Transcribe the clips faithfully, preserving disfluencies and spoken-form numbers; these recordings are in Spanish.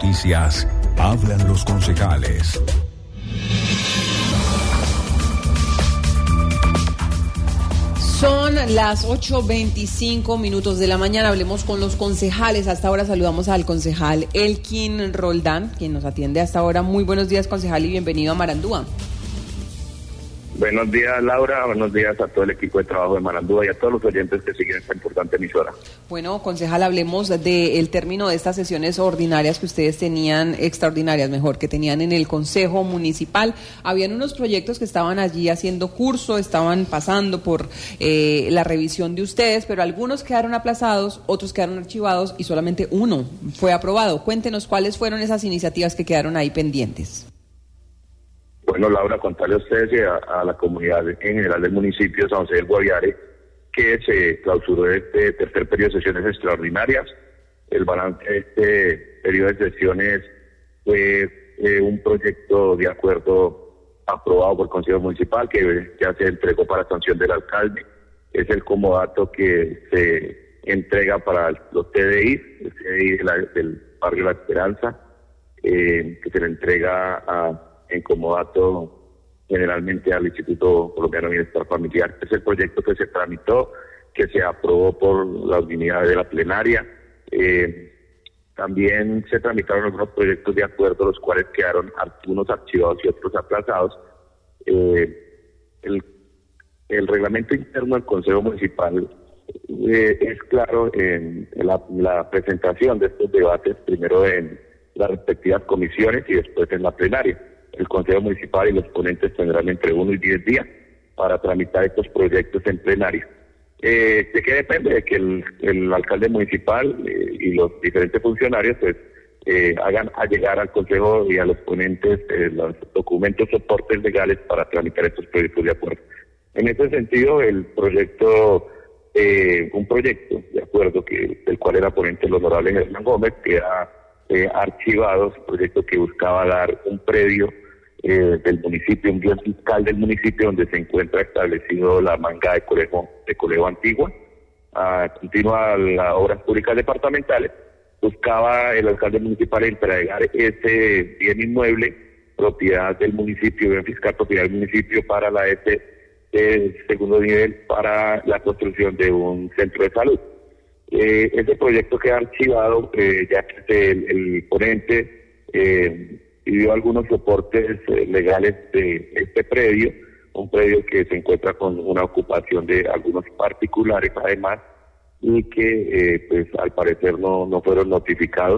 noticias, hablan los concejales. Son las ocho veinticinco minutos de la mañana. Hablemos con los concejales. Hasta ahora saludamos al concejal Elkin Roldán, quien nos atiende hasta ahora. Muy buenos días, concejal, y bienvenido a Marandúa. Buenos días, Laura. Buenos días a todo el equipo de trabajo de Marandúa y a todos los oyentes que siguen esta importante emisora. Bueno, concejal, hablemos del término de estas sesiones ordinarias que ustedes tenían, extraordinarias mejor, que tenían en el Consejo Municipal. Habían unos proyectos que estaban allí haciendo curso, estaban pasando por eh, la revisión de ustedes, pero algunos quedaron aplazados, otros quedaron archivados y solamente uno fue aprobado. Cuéntenos cuáles fueron esas iniciativas que quedaron ahí pendientes. Bueno, Laura, contarle a ustedes y a, a la comunidad en general del municipio de San José del Guaviare que se clausuró este tercer periodo de sesiones extraordinarias. El balance de este periodo de sesiones fue eh, un proyecto de acuerdo aprobado por el Consejo Municipal que ya se entregó para sanción del alcalde. Es el comodato que se entrega para los T D I, el T D I de la, del barrio La Esperanza, eh, que se le entrega a en comodato generalmente al Instituto Colombiano de Bienestar Familiar. Es el proyecto que se tramitó, que se aprobó por la unanimidad de la plenaria. Eh, también se tramitaron algunos proyectos de acuerdo, los cuales quedaron algunos archivados y otros aplazados. Eh, el, el reglamento interno del Consejo Municipal eh, es claro en, en la, la presentación de estos debates, primero en las respectivas comisiones y después en la plenaria. El Consejo Municipal y los ponentes tendrán entre uno y diez días para tramitar estos proyectos en plenaria. Eh, ¿De qué depende? De que el, el alcalde municipal eh, y los diferentes funcionarios pues eh, hagan a llegar al Consejo y a los ponentes eh, los documentos soportes legales para tramitar estos proyectos de acuerdo. En ese sentido, el proyecto, eh, un proyecto de acuerdo que del cual era ponente el honorable Germán Gómez, que era eh, archivado, un proyecto que buscaba dar un predio Eh, del municipio, un bien fiscal del municipio donde se encuentra establecido la manga de colegio, de colegio antigua, ah, continúa las obras públicas departamentales. Buscaba el alcalde municipal entregar ese bien inmueble, propiedad del municipio, bien fiscal, propiedad del municipio para la S de segundo nivel para la construcción de un centro de salud. Eh, ese proyecto queda archivado, eh, ya que el, el ponente eh, pidió algunos soportes eh, legales de este predio, un predio que se encuentra con una ocupación de algunos particulares además, y que eh, pues al parecer no, no fueron notificados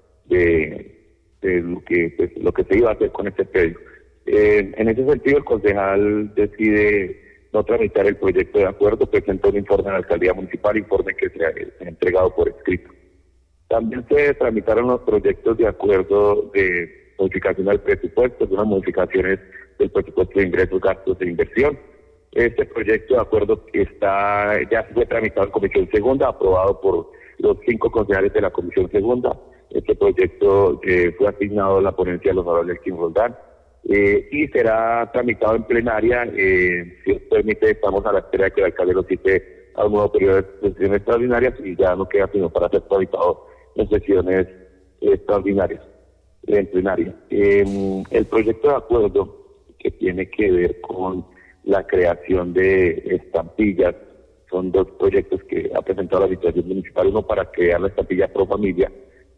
de, de lo que pues, lo que se iba a hacer con este predio. Eh, en ese sentido, el concejal decide no tramitar el proyecto de acuerdo, presentó un informe a la alcaldía municipal, informe que se ha, se ha entregado por escrito. También se tramitaron los proyectos de acuerdo de modificación del presupuesto, unas modificaciones del presupuesto de ingresos, gastos e inversión. Este proyecto de acuerdo está ya fue tramitado en Comisión Segunda, aprobado por los cinco concejales de la Comisión Segunda. Este proyecto eh, fue asignado a la ponencia del honorable Elkin Roldán eh, y será tramitado en plenaria. Eh, si os permite, estamos a la espera de que el alcalde lo cite a un nuevo periodo de sesiones extraordinarias y ya no queda sino para ser tramitado en sesiones extraordinarias. En plenaria. Eh, el proyecto de acuerdo que tiene que ver con la creación de estampillas, son dos proyectos que ha presentado la Administración Municipal, uno para crear la estampilla Pro Familia,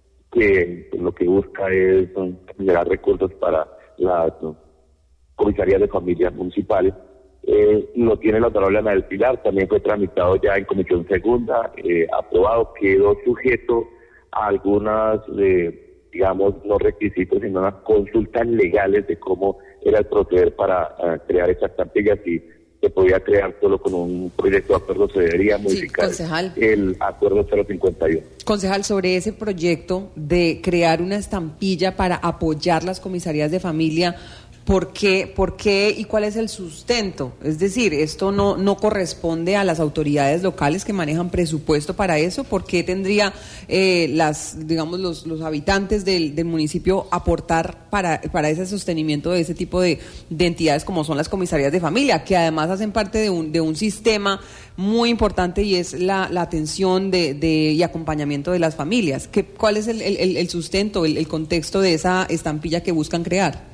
que lo que busca es generar recursos para las ¿no? comisarías de familias municipales. Eh, lo tiene la honorable Ana del Pilar, también fue tramitado ya en Comisión Segunda, eh, aprobado, quedó sujeto a algunas eh, digamos, no requisitos, sino unas consultas legales de cómo era el proceder para uh, crear estas estampillas. Si se podía crear solo con un proyecto de acuerdo, se debería modificar sí, el acuerdo cero cincuenta y uno. Concejal, sobre ese proyecto de crear una estampilla para apoyar las comisarías de familia, ¿Por qué, por qué y cuál es el sustento? Es decir, ¿esto no, no corresponde a las autoridades locales que manejan presupuesto para eso? ¿Por qué tendría eh, las, digamos, los, los habitantes del, del municipio aportar para, para ese sostenimiento de ese tipo de, de entidades como son las comisarías de familia, que además hacen parte de un, de un sistema muy importante y es la, la atención de, de, y acompañamiento de las familias? ¿Qué, ¿Cuál es el, el, el sustento, el, el contexto de esa estampilla que buscan crear?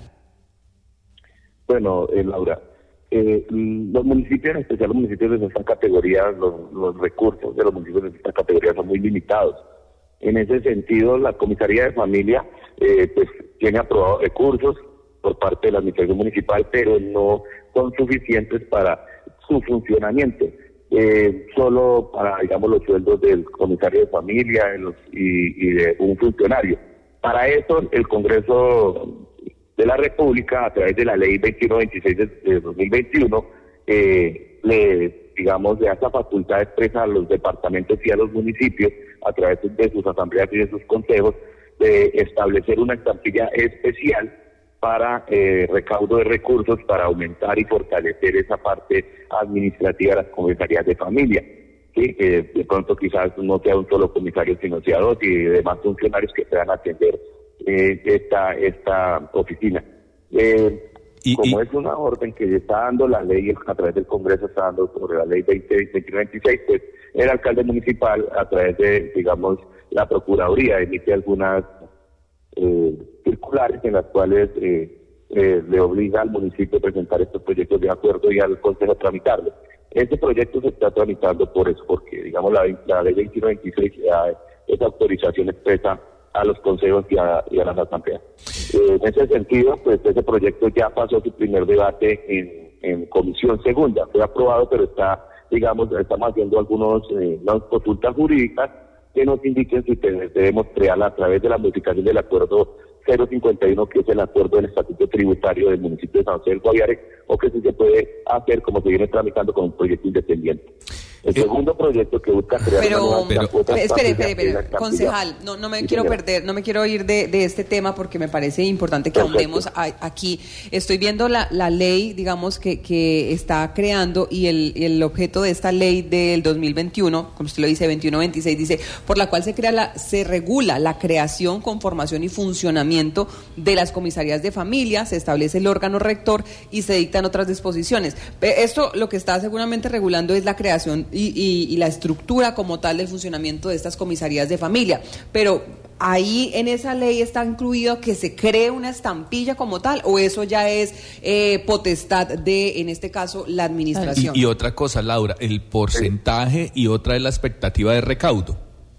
Bueno, eh, Laura, eh, los municipios, en especial los municipios de esta categoría, los, los recursos de los municipios de esta categoría son muy limitados. En ese sentido, la comisaría de familia eh, pues tiene aprobados recursos por parte de la administración municipal, pero no son suficientes para su funcionamiento. Eh, solo para, digamos, los sueldos del comisario de familia los, y, y de un funcionario. Para eso, el Congreso de la República, a través de la ley veintiuno veintiséis de, de dos mil veintiuno, eh, le, digamos, le da esa facultad expresa a los departamentos y a los municipios, a través de sus asambleas y de sus consejos, de establecer una estampilla especial para eh, recaudo de recursos, para aumentar y fortalecer esa parte administrativa de las comisarías de familia. Sí, que de pronto quizás no sea un solo comisario, sino sea dos y demás funcionarios que puedan atender Eh, esta esta oficina. Eh, y, como y... es una orden que está dando la ley, a través del Congreso está dando sobre la ley veinte veintiséis, pues el alcalde municipal, a través de, digamos, la Procuraduría, emite algunas eh, circulares en las cuales eh, eh, le obliga al municipio a presentar estos proyectos de acuerdo y al Consejo a tramitarlos. Este proyecto se está tramitando por eso, porque, digamos, la, la ley veintiuno veintiséis da esa autorización expresa a los consejos y a, y a las asambleas. Eh, en ese sentido, pues ese proyecto ya pasó su primer debate en, en comisión segunda, fue aprobado, pero está, digamos, estamos haciendo algunos eh, unas consultas jurídicas que nos indiquen si debemos crearla a través de la modificación del acuerdo cero cincuenta y uno, que es el acuerdo del estatuto tributario del municipio de San José del Guaviare, o que si se puede hacer como se viene tramitando con un proyecto independiente. El segundo proyecto que busca crear pero, una nueva pero, cuota espere, espere, espere, concejal, no, no me sí, quiero señora. perder, no me quiero ir de, de este tema porque me parece importante que ahondemos aquí. Estoy viendo la, la ley, digamos, que, que está creando y el, el objeto de esta ley del dos mil veintiuno, como usted lo dice, veintiuno veintiséis, dice, por la cual se crea la, se regula la creación, conformación y funcionamiento de las comisarías de familia, se establece el órgano rector y se dictan otras disposiciones. Esto lo que está seguramente regulando es la creación Y, y, y la estructura como tal del funcionamiento de estas comisarías de familia, pero ahí en esa ley está incluido que se cree una estampilla como tal, o eso ya es eh, potestad de, en este caso, la administración. Y, y otra cosa, Laura, el porcentaje y otra es la expectativa de recaudo.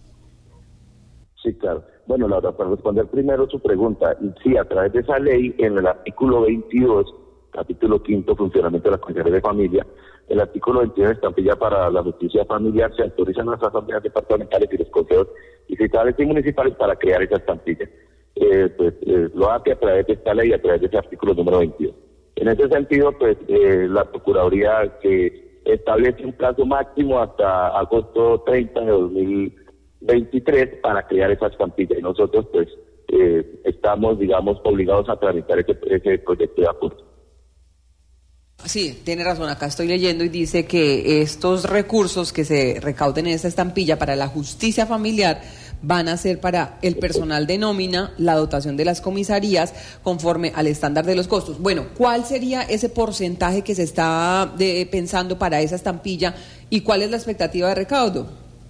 Sí, claro. Bueno, Laura, para responder primero su pregunta, sí, a través de esa ley, en el artículo veintidós, capítulo quinto, funcionamiento de las comisarías de familia, el artículo veintidós, estampilla para la justicia familiar, se autorizan las asambleas departamentales y los consejos distritales y municipales para crear esa estampilla. Eh, pues eh, lo hace a través de esta ley, a través de ese artículo número veintidós. En ese sentido, pues eh, la Procuraduría que establece un plazo máximo hasta agosto treinta de dos mil veintitrés para crear esa estampilla, y nosotros pues eh, estamos, digamos, obligados a tramitar ese, ese proyecto de acuerdo. Sí, tiene razón, acá estoy leyendo y dice que estos recursos que se recauden en esta estampilla para la justicia familiar van a ser para el personal de nómina, la dotación de las comisarías conforme al estándar de los costos. Bueno, ¿cuál sería ese porcentaje que se está de, pensando para esa estampilla y cuál es la expectativa de recaudo?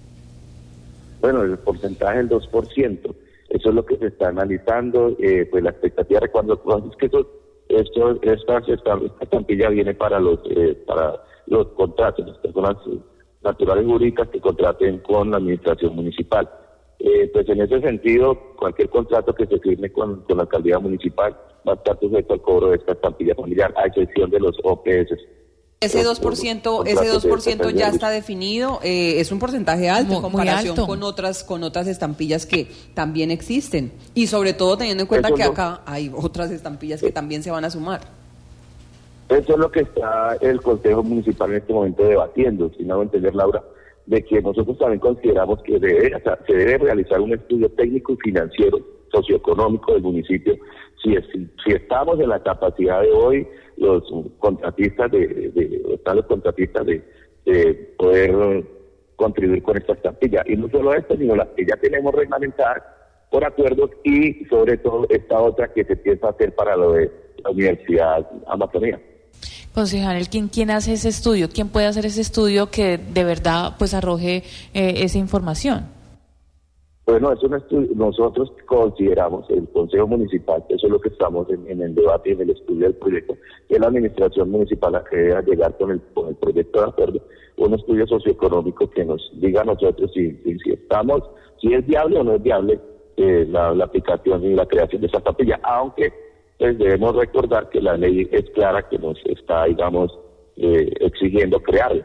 Bueno, el porcentaje del dos por ciento, eso es lo que se está analizando, eh, pues la expectativa de cuando, cuando es que eso Esto, esta, esta, esta estampilla viene para los eh, para los contratos, las personas naturales jurídicas que contraten con la administración municipal. Eh, pues en ese sentido, cualquier contrato que se firme con, con la alcaldía municipal va a estar sujeto al cobro de esta estampilla familiar, a excepción de los O P S. Ese dos por ciento, ese dos por ciento ya está definido, eh, es un porcentaje alto muy, en comparación alto. con otras con otras estampillas que también existen, y sobre todo teniendo en cuenta eso que no, acá hay otras estampillas que también se van a sumar. Eso es lo que está el Consejo Municipal en este momento debatiendo, si no hago entender, Laura, de que nosotros también consideramos que debe, o sea, se debe realizar un estudio técnico y financiero socioeconómico del municipio. Si, es, si estamos en la capacidad de hoy, los contratistas de, de, de están los contratistas de, de poder contribuir con esta estampilla. Y no solo esto, sino las que ya tenemos reglamentadas por acuerdos y sobre todo esta otra que se piensa hacer para lo de la Universidad Amazonía. Concejal, ¿quién, ¿quién hace ese estudio? ¿Quién puede hacer ese estudio que de verdad pues arroje eh, esa información? Bueno, es un estudio, nosotros consideramos, el Consejo Municipal, eso es lo que estamos en, en el debate y en el estudio del proyecto, que la administración municipal la que debe llegar con el, con el proyecto de acuerdo, un estudio socioeconómico que nos diga a nosotros si, si, si estamos, si es viable o no es viable eh, la, la aplicación y la creación de esa estampilla, aunque pues debemos recordar que la ley es clara que nos está, digamos, eh, exigiendo crearla.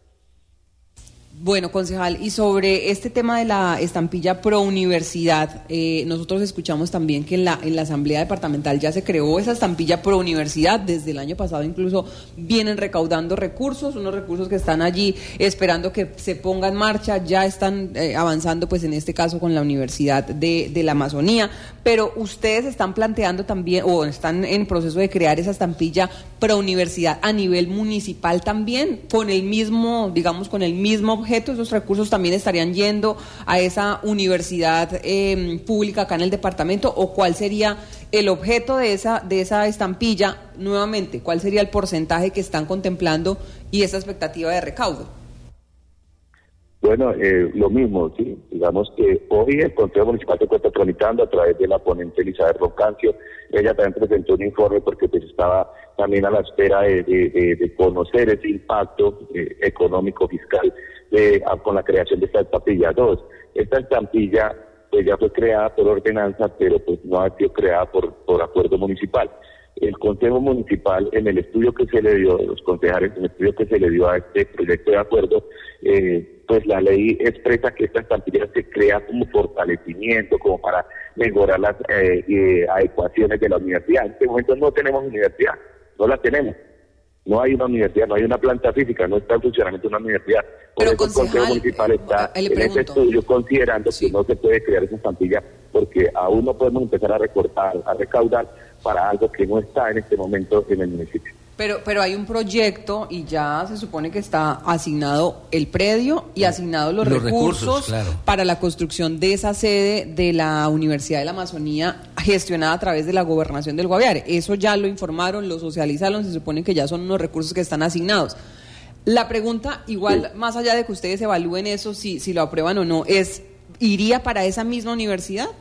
Bueno, concejal, y sobre este tema de la estampilla pro universidad, eh, nosotros escuchamos también que en la en la Asamblea Departamental ya se creó esa estampilla pro universidad, desde el año pasado incluso vienen recaudando recursos, unos recursos que están allí esperando que se ponga en marcha, ya están eh, avanzando pues en este caso con la Universidad de, de la Amazonía, pero ustedes están planteando también, o están en proceso de crear esa estampilla pro universidad a nivel municipal también, con el mismo, digamos, con el mismo objeto. Esos recursos también estarían yendo a esa universidad eh, pública acá en el departamento, o cuál sería el objeto de esa de esa estampilla nuevamente, cuál sería el porcentaje que están contemplando y esa expectativa de recaudo. Bueno, eh, lo mismo, sí, digamos que hoy el Consejo Municipal se está tramitando a través de la ponente Elizabeth Roncancio. Ella también presentó un informe porque pues estaba también a la espera de, de, de, de conocer ese impacto eh, económico fiscal de, a, con la creación de esta estampilla. Dos, esta estampilla pues ya fue creada por ordenanza, pero pues no ha sido creada por, por acuerdo municipal. El Consejo Municipal, en el estudio que se le dio, los concejales, en el estudio que se le dio a este proyecto de acuerdo, eh, pues la ley expresa que esta estampilla se crea como fortalecimiento, como para mejorar las eh, eh, adecuaciones de la universidad. En este momento no tenemos universidad, no la tenemos. No hay una universidad, no hay una planta física, no está en funcionamiento una universidad. Por Pero eso el Consejo Municipal está eh, en ese estudio considerando sí. que no se puede crear esa estampilla porque aún no podemos empezar a recortar, a recaudar para algo que no está en este momento en el municipio. Pero pero hay un proyecto y ya se supone que está asignado el predio y asignados los, los recursos, recursos claro. para la construcción de esa sede de la Universidad de la Amazonía gestionada a través de la Gobernación del Guaviare. Eso ya lo informaron, lo socializaron, se supone que ya son unos recursos que están asignados. La pregunta, igual, sí. más allá de que ustedes evalúen eso, si, si lo aprueban o no, es, ¿iría para esa misma universidad?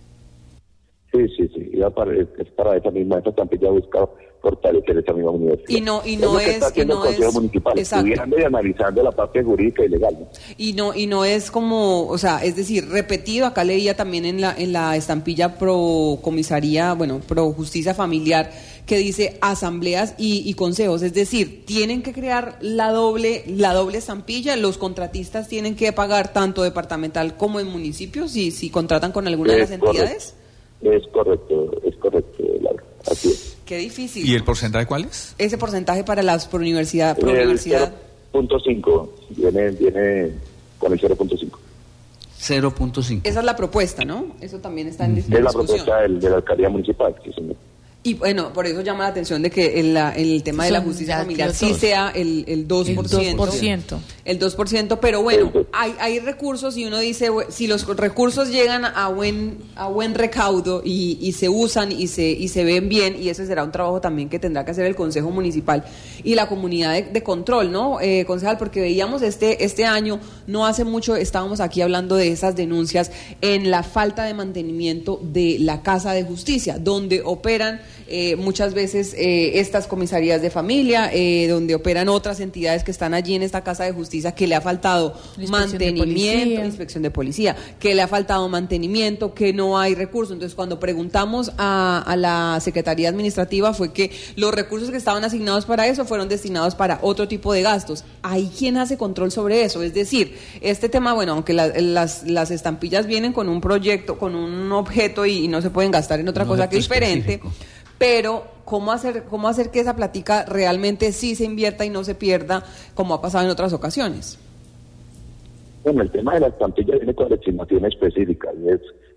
Sí, sí, sí, iba para, es para esa misma, esa estampilla ha buscado fortalecer esa misma universidad. Y no, y no es, es, y no el es municipal, estudiando y analizando la parte jurídica y legal, ¿no? Y no, y no es como, o sea, es decir, repetido, acá leía también en la, en la estampilla pro comisaría, bueno, pro justicia familiar, que dice asambleas y, y consejos, es decir, tienen que crear la doble, la doble estampilla, los contratistas tienen que pagar tanto departamental como en municipios, si, si contratan con alguna es de las entidades. Correcto. Es correcto, es correcto, Laura, así es. Qué difícil. ¿Y el porcentaje cuál es? Ese porcentaje para las por universidad, por universidad. cero punto cinco, viene, viene con el cero punto cinco. cero punto cinco. Esa es la propuesta, ¿no? Eso también está en discusión. Es la propuesta del, de la alcaldía municipal, que se me... Y bueno, por eso llama la atención de que en, la, en el tema de la justicia familiar sí sea el, el dos por ciento. El dos por ciento. El dos por ciento, pero bueno, hay, hay recursos y uno dice, si los recursos llegan a buen a buen recaudo y, y se usan y se y se ven bien, y ese será un trabajo también que tendrá que hacer el Consejo Municipal y la comunidad de, de control, ¿no, eh, concejal? Porque veíamos este este año, no hace mucho, estábamos aquí hablando de esas denuncias en la falta de mantenimiento de la Casa de Justicia, donde operan Eh, muchas veces eh, estas comisarías de familia, eh, donde operan otras entidades que están allí en esta Casa de Justicia, que le ha faltado mantenimiento, de inspección de policía, que le ha faltado mantenimiento, que no hay recursos. Entonces, cuando preguntamos a, a la Secretaría Administrativa, fue que los recursos que estaban asignados para eso fueron destinados para otro tipo de gastos. ¿Hay quien hace control sobre eso? Es decir, este tema, bueno, aunque la, las, las estampillas vienen con un proyecto, con un objeto y, y no se pueden gastar en otra no cosa que es diferente, pero ¿cómo hacer cómo hacer que esa platica realmente sí se invierta y no se pierda, como ha pasado en otras ocasiones? Bueno, el tema de la estampilla viene con designación específica, y es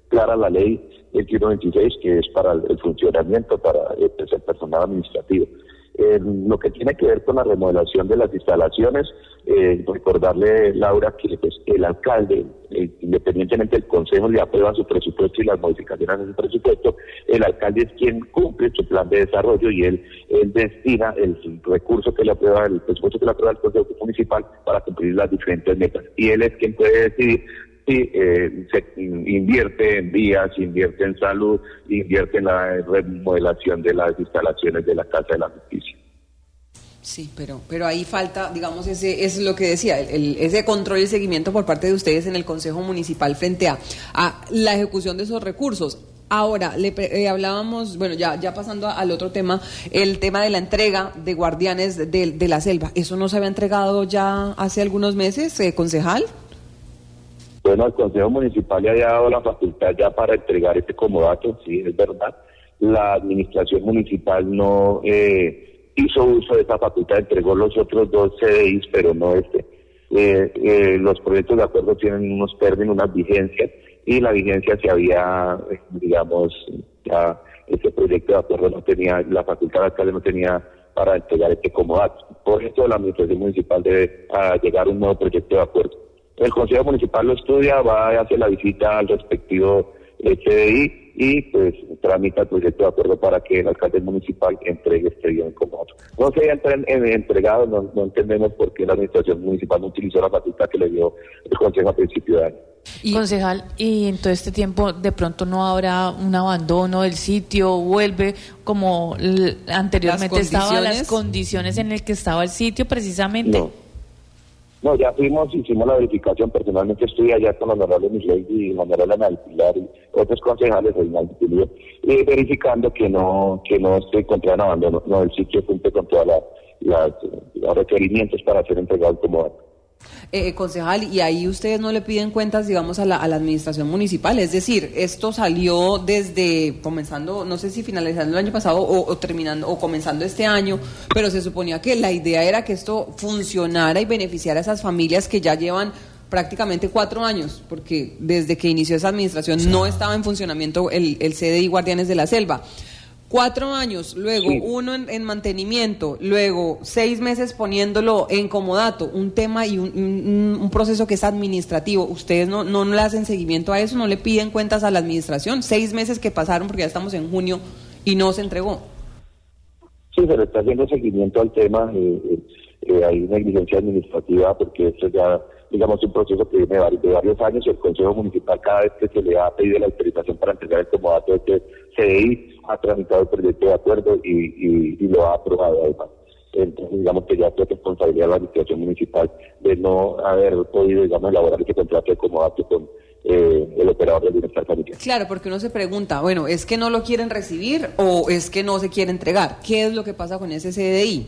clara la ley veintiuno veintiséis, que es para el funcionamiento, para el, el personal administrativo. Eh, lo que tiene que ver con la remodelación de las instalaciones, eh, recordarle, Laura, que pues, el alcalde, eh, independientemente del consejo le aprueba su presupuesto y las modificaciones de su presupuesto, el alcalde es quien cumple su plan de desarrollo y él, él destina el recurso que le aprueba, el presupuesto que le aprueba el consejo municipal para cumplir las diferentes metas. Y él es quien puede decidir si eh, se invierte en vías, invierte en salud, invierte en la remodelación de las instalaciones de la Casa de la Justicia. Sí, pero pero ahí falta, digamos, ese es lo que decía, el, el, ese control y seguimiento por parte de ustedes en el Consejo Municipal frente a, a la ejecución de esos recursos. Ahora, le eh, hablábamos, bueno, ya ya pasando al otro tema, el tema de la entrega de guardianes de, de, de la selva. ¿Eso no se había entregado ya hace algunos meses, eh, concejal? Bueno, el Consejo Municipal le había dado la facultad ya para entregar este comodato, sí, es verdad. La administración municipal no eh, hizo uso de esa facultad, entregó los otros dos C D Is, pero no este. Eh, eh, los proyectos de acuerdo tienen unos términos, unas vigencias, y la vigencia se había, digamos, ya ese proyecto de acuerdo no tenía, la facultad de alcalde no tenía para entregar este comodato. Por eso la administración municipal debe a llegar a un nuevo proyecto de acuerdo. El Consejo Municipal lo estudia, va a hacer la visita al respectivo C D I y pues tramita el proyecto de acuerdo para que el alcalde municipal entregue este bien como otro. No se haya entre, en, entregado, no, no entendemos por qué la administración municipal no utilizó la facultad que le dio el Consejo a principio de año. Y, concejal, y en todo este tiempo de pronto no habrá un abandono del sitio, vuelve como l- anteriormente las estaba, las condiciones en las que estaba el sitio precisamente. No. No, ya fuimos, hicimos la verificación, personalmente estuve allá con la honorable Misley y la honorable Ana del Pilar y otros concejales, Reinaldo Tulio, y verificando que no que no se encontraba en abandono, no, el sitio cumple con todos la, los requerimientos para ser entregado como dato. Eh, concejal, y ahí ustedes no le piden cuentas, digamos, a la, a la administración municipal, es decir, esto salió desde comenzando, no sé si finalizando el año pasado o, o terminando o comenzando este año, pero se suponía que la idea era que esto funcionara y beneficiara a esas familias que ya llevan prácticamente cuatro años, porque desde que inició esa administración no estaba en funcionamiento el, el C D I Guardianes de la Selva. Cuatro años, luego sí. uno en, en mantenimiento, luego seis meses poniéndolo en comodato, un tema y un, un, un proceso que es administrativo. ¿Ustedes no, no le hacen seguimiento a eso? ¿No le piden cuentas a la administración? Seis meses que pasaron porque ya estamos en junio y no se entregó. Sí, se le está haciendo seguimiento al tema. Eh, eh, eh, hay una negligencia administrativa porque esto ya, digamos, un proceso que viene de varios, de varios años y el Consejo Municipal cada vez que se le ha pedido la autorización para entregar el comodato de este C D I ha tramitado el proyecto de acuerdo y, y, y lo ha aprobado además. Entonces, digamos que ya es responsabilidad de la administración municipal de no haber podido, digamos, elaborar este contrato de comodato con eh, el operador del bienestar familiar. Claro, porque uno se pregunta, bueno, ¿es que no lo quieren recibir o es que no se quiere entregar? ¿Qué es lo que pasa con ese C D I?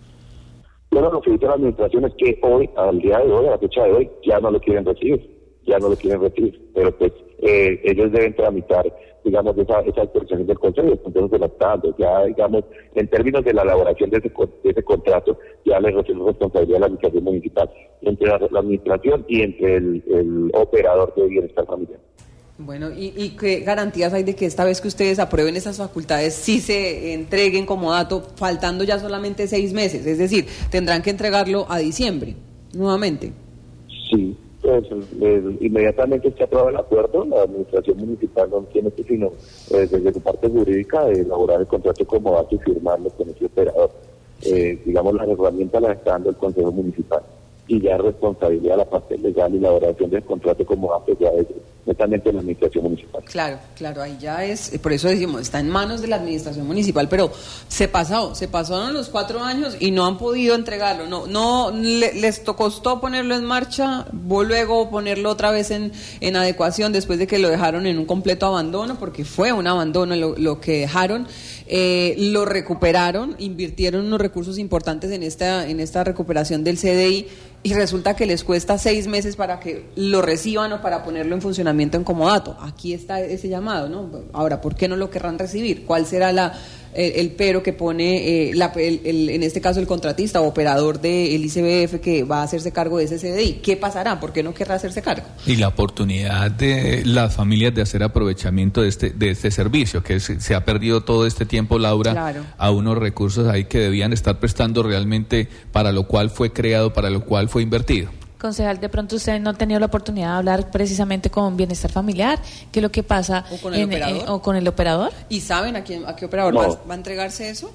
Bueno, lo que dice la administración es que hoy, al día de hoy, a la fecha de hoy, ya no lo quieren recibir, ya no lo quieren recibir, pero pues eh, ellos deben tramitar, digamos, esa, esa autorización del Consejo, el Consejo se la está dando, ya, digamos, en términos de la elaboración de ese, de ese contrato, ya le recibe responsabilidad a la administración municipal, entre la, la administración y entre el, el operador de bienestar familiar. Bueno, ¿y, ¿y qué garantías hay de que esta vez que ustedes aprueben esas facultades sí se entreguen como dato, faltando ya solamente seis meses? Es decir, tendrán que entregarlo a diciembre, nuevamente. Sí, pues eh, inmediatamente se aprueba el acuerdo, la administración municipal no tiene que sino eh, desde su parte jurídica de elaborar el contrato como dato y firmarlo con ese operador. Eh, digamos, las herramientas las está dando el Consejo Municipal y ya responsabilidad de la parte legal y la elaboración del contrato como dato ya es netamente en la administración municipal. Claro, claro, ahí ya es, por eso decimos, está en manos de la administración municipal, pero se pasó, se pasaron los cuatro años y no han podido entregarlo, no, no le, les costó ponerlo en marcha, luego ponerlo otra vez en, en adecuación después de que lo dejaron en un completo abandono, porque fue un abandono lo, lo que dejaron, eh, lo recuperaron, invirtieron unos recursos importantes en esta, en esta recuperación del C D I, y resulta que les cuesta seis meses para que lo reciban o para ponerlo en funcionamiento en comodato. Aquí está ese llamado, ¿no? Ahora, ¿por qué no lo querrán recibir? ¿Cuál será la el, el pero que pone, eh, la, el, el, en este caso, el contratista o operador del I C B F que va a hacerse cargo de ese C D I. ¿Qué pasará? ¿Por qué no querrá hacerse cargo? Y la oportunidad de las familias de hacer aprovechamiento de este, de este servicio, que se, se ha perdido todo este tiempo, Laura, claro, a unos recursos ahí que debían estar prestando realmente para lo cual fue creado, para lo cual fue invertido. Concejal, de pronto usted no ha tenido la oportunidad de hablar precisamente con Bienestar Familiar, ¿qué es lo que pasa? ¿O con el en, operador? Eh, ¿O con el operador? ¿Y saben a quién, a qué operador no. va, va a entregarse eso?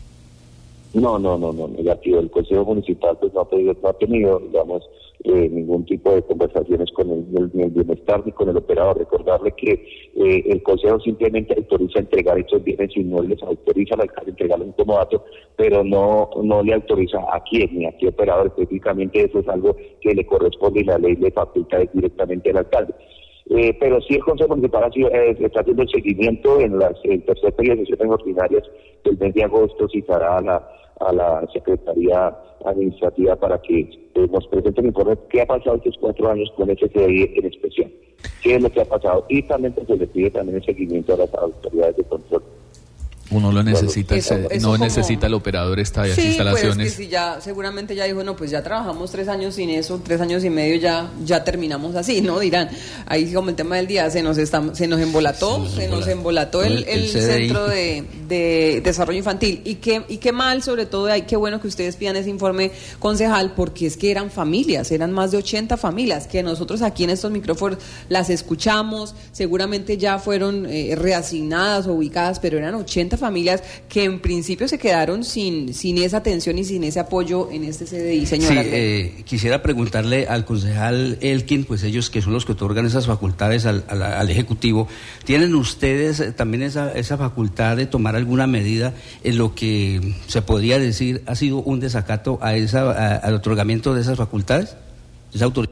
No, no, no, no, negativo. El Consejo Municipal pues no ha, pedido, no ha tenido, digamos, eh, ningún tipo de conversaciones con el, el, ni el Bienestar ni con el operador. Recordarle que eh, el Consejo simplemente autoriza entregar estos bienes y no les autoriza al alcalde entregarlo en comodato, pero no no le autoriza a quién ni a qué operador. Específicamente eso es algo que le corresponde y la ley le faculta directamente al alcalde. Eh, pero sí el Consejo Municipal ha sido, eh, está haciendo el seguimiento en las el tercer periodo de sesiones ordinarias del mes de agosto, citará a la a la Secretaría Administrativa para que eh, nos presenten informe qué ha pasado estos cuatro años con ese C D I en especial, qué es lo que ha pasado, y también pues, se le pide también el seguimiento a las autoridades de control. Uno lo necesita, eso, eso, eso no como... necesita el operador estas sí, instalaciones. Pues es que si ya, seguramente ya dijo, no, pues ya trabajamos tres años sin eso, tres años y medio ya ya terminamos así, ¿no? Dirán, ahí como el tema del día, se nos está, se nos embolató, se nos, se nos embolató el, el, el Centro de, de Desarrollo Infantil. Y qué, y qué mal, sobre todo, ay, qué bueno que ustedes pidan ese informe, concejal, porque es que eran familias, eran más de ochenta familias, que nosotros aquí en estos micrófonos las escuchamos, seguramente ya fueron eh, reasignadas o ubicadas, pero eran ochenta familias que en principio se quedaron sin sin esa atención y sin ese apoyo en este C D I, señora. Sí, eh, quisiera preguntarle al concejal Elkin, pues ellos que son los que otorgan esas facultades al, al, al Ejecutivo, ¿tienen ustedes también esa, esa facultad de tomar alguna medida en lo que se podría decir ha sido un desacato a esa a, al otorgamiento de esas facultades? ¿Esa autoridad?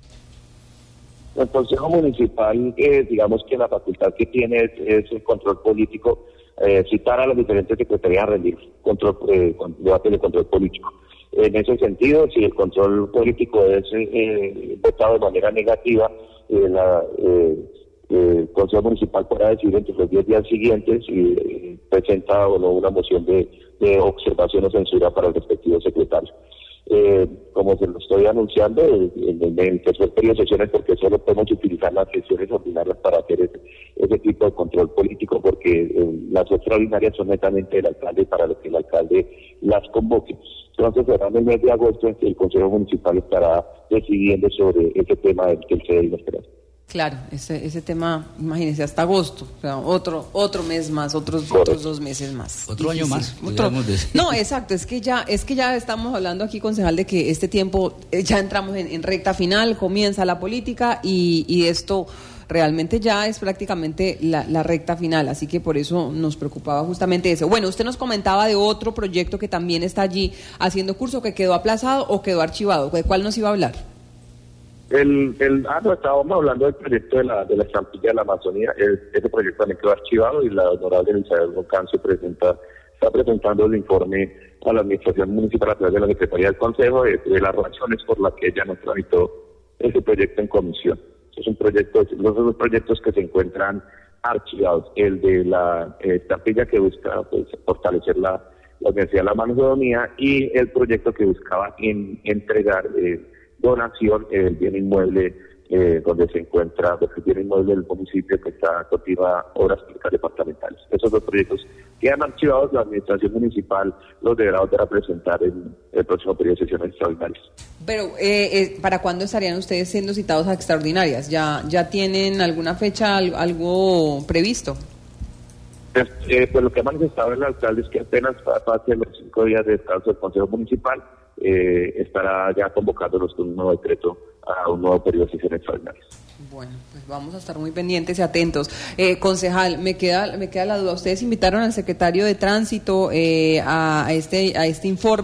El Consejo Municipal, eh, digamos que la facultad que tiene es, es el control político, eh, citar a las diferentes secretarías a rendir control, eh, con, debate de control político. En ese sentido, si el control político es eh, votado de manera negativa, eh, la, eh, eh, el Consejo Municipal podrá decidir entre los diez días siguientes y eh, presenta o no una moción de, de observación o censura para el respectivo secretario. Eh, como se lo estoy anunciando, en el, el tercer periodo de sesiones, porque solo podemos utilizar las sesiones ordinarias para hacer ese, ese tipo de control político, porque eh, las extraordinarias son netamente del alcalde para lo que el alcalde las convoque. Entonces, será en el mes de agosto en que el Consejo Municipal estará decidiendo sobre ese tema del que el C D I nos espera. Claro, ese ese tema, imagínense, hasta agosto, o sea, otro otro mes más, otros otros dos meses más. Otro Difícil. año más. Otro... No, exacto, es que ya es que ya estamos hablando aquí, concejal, de que este tiempo eh, ya entramos en, en recta final, comienza la política y, y esto realmente ya es prácticamente la, la recta final, así que por eso nos preocupaba justamente eso. Bueno, usted nos comentaba de otro proyecto que también está allí haciendo curso, que quedó aplazado o quedó archivado. ¿De cuál nos iba a hablar? El, el, ah, no, estábamos hablando del proyecto de la, de la estampilla de la Amazonía. El, ese proyecto también quedó archivado y la honorable Elizabeth Rocancio presenta, está presentando el informe a la Administración Municipal a través de la Secretaría del Consejo de, de las razones por las que ella no tramitó ese proyecto en comisión. Es un proyecto, los dos proyectos que se encuentran archivados. El de la eh, estampilla que busca pues, fortalecer la, la Universidad de la Amazonía y el proyecto que buscaba en, entregar eh, donación del bien inmueble eh, donde se encuentra, el bien inmueble del municipio que está continua obras públicas departamentales. Esos dos proyectos quedan archivados, la administración municipal los deberá volver a presentar en el próximo periodo de sesiones extraordinarias. Pero, eh, eh, ¿para cuándo estarían ustedes siendo citados a extraordinarias? ¿Ya ya tienen alguna fecha, algo previsto? Pues, eh, pues lo que ha manifestado el alcalde es que apenas pase los cinco días de descanso del Consejo Municipal, eh, estará ya convocándolos con un nuevo decreto a un nuevo periodo de sesiones extraordinarias. Bueno, pues vamos a estar muy pendientes y atentos. Eh, concejal, me queda me queda la duda. Ustedes invitaron al secretario de Tránsito eh, a, a este a este informe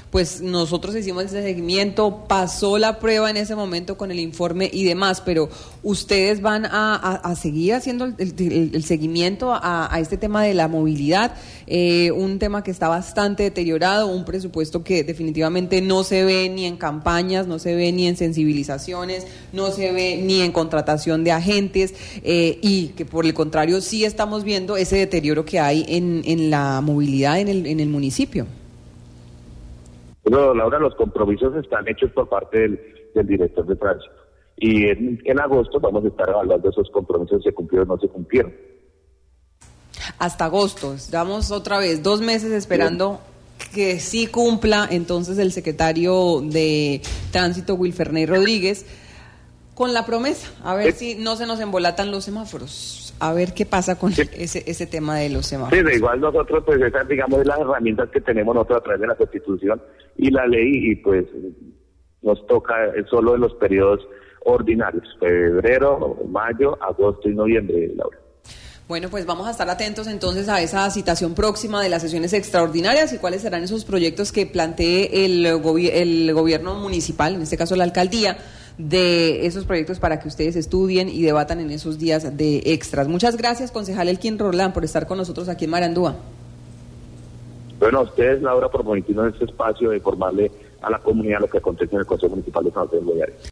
pues nosotros hicimos ese seguimiento, pasó la prueba en ese momento con el informe y demás, pero ustedes van a, a, a seguir haciendo el, el, el seguimiento a, a este tema de la movilidad, eh, un tema que está bastante deteriorado, un presupuesto que definitivamente no se ve ni en campañas, no se ve ni en sensibilizaciones, no se ve ni en contratación de agentes, eh, y que por el contrario sí estamos viendo ese deterioro que hay en, en la movilidad en el, en el municipio. Bueno, Laura, los compromisos están hechos por parte del, del director de tránsito y en, en agosto vamos a estar evaluando esos compromisos, si se cumplieron o no se cumplieron. Hasta agosto, estamos otra vez dos meses esperando sí. que sí cumpla entonces el secretario de Tránsito, Wilferney Rodríguez, con la promesa, a ver sí. si no se nos embolatan los semáforos. A ver qué pasa con sí. ese ese tema de los semáforos. Sí, de igual nosotros, pues esas, digamos, las herramientas que tenemos nosotros a través de la Constitución y la ley, y pues nos toca solo en los periodos ordinarios, febrero, mayo, agosto y noviembre, Laura. Bueno, pues vamos a estar atentos entonces a esa citación próxima de las sesiones extraordinarias y cuáles serán esos proyectos que plantee el, gobi- el gobierno municipal, en este caso la alcaldía, de esos proyectos para que ustedes estudien y debatan en esos días de extras. Muchas gracias, concejal Elkin Roldán, por estar con nosotros aquí en Marandúa. Bueno, a ustedes, Laura, por permitirnos este espacio de informarle a la comunidad lo que acontece en el Consejo Municipal de San José del Guaviare.